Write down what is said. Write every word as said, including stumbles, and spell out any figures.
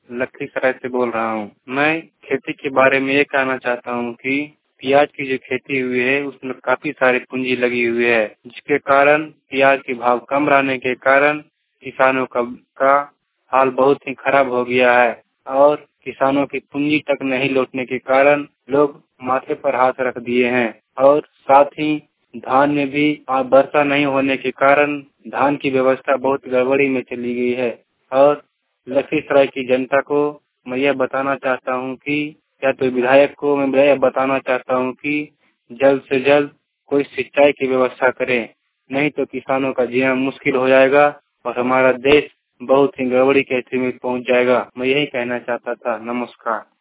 लखीसराय से बोल रहा हूँ। मैं खेती के बारे में ये कहना चाहता हूँ कि प्याज की जो खेती हुई है उसमें काफी सारी पूंजी लगी हुई है, जिसके कारण प्याज के भाव कम रहने के कारण किसानों का, का हाल बहुत ही खराब हो गया है और किसानों की पूंजी तक नहीं लौटने के कारण लोग माथे पर हाथ रख दिए हैं और साथ ही धान में भी वर्षा नहीं होने के कारण धान की व्यवस्था बहुत गड़बड़ी में चली गई है और लखीसराय की जनता को मैं यह बताना चाहता हूँ कि या तो विधायक को मैं यह बताना चाहता हूँ कि जल्द से जल्द कोई सिंचाई की व्यवस्था करें, नहीं तो किसानों का जीना मुश्किल हो जाएगा और हमारा देश बहुत ही गड़बड़ी की स्थिति में पहुँच जाएगा। मैं यही कहना चाहता था। नमस्कार।